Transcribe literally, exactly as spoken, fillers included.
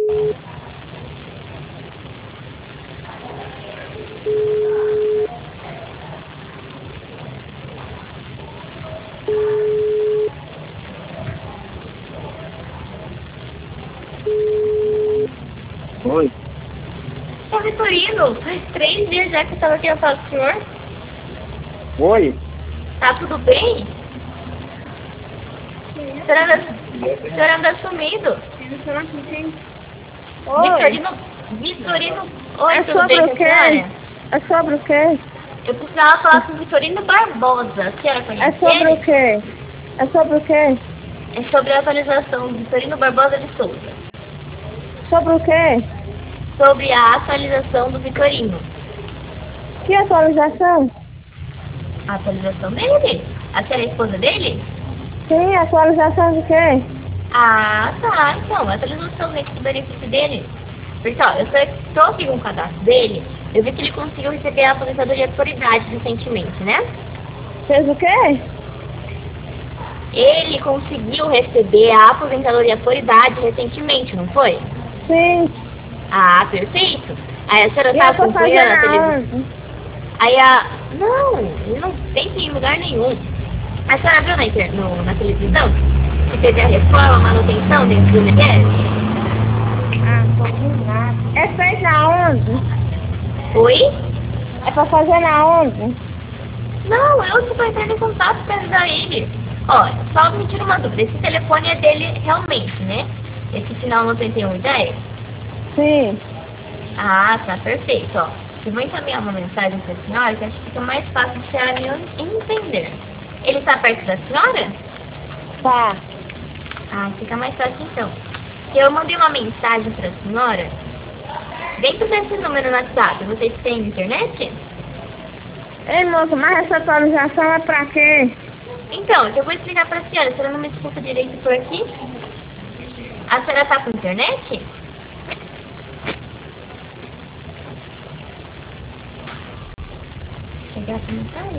Oi. Ô, Vitorino, faz três dias já que eu tava aqui a falar com o senhor. Oi. Tá tudo bem? O senhor anda, o senhor anda sumido. Oi. Vitorino, Vitorino, oi, É tudo sobre bem o com a quê? senhora? É sobre o quê? Eu precisava falar com o Vitorino Barbosa. A senhora É conhece sobre ele? o quê? É sobre o quê? É sobre a atualização do Vitorino Barbosa de Souza. Sobre o quê? Sobre a atualização do Vitorino. Que atualização? A atualização dele? A senhora é a esposa dele? Sim, atualização de quê? Ah, tá. Então, a atualização dele do benefício dele. Pessoal, eu estou aqui com o cadastro dele. Eu vi que ele conseguiu receber a aposentadoria por idade recentemente, né? Fez o quê? Ele conseguiu receber a aposentadoria por idade recentemente, não foi? Sim. Ah, perfeito. Aí a senhora E tá eu tô fazendo acompanhando a televisão? aonde? Aí a... Não, ele não tem que ir em lugar nenhum. A senhora viu na, inter... no, na televisão que teve a reforma, a manutenção dentro do I N S S? Ah, não tô vendo nada. É feito aonde? Oi? É pra fazer na onde? Não, eu que tô entrando em contato pra ajudar ele. Olha, só me tira uma dúvida. Esse telefone é dele realmente, né? Esse final noventa e um dez? Sim. Ah, tá perfeito, ó. Eu vou encaminhar uma mensagem pra senhora que acho que fica mais fácil de a senhora me entender. Ele tá perto da senhora? Tá. Ah, fica mais fácil então. Eu mandei uma mensagem pra senhora dentro desse número no WhatsApp. Vocês têm internet? Ei, moço, mas essa atualização é pra quê? Então, eu vou explicar pra senhora. A senhora não me escuta direito por aqui? A senhora tá com internet? Chegar a mensagem?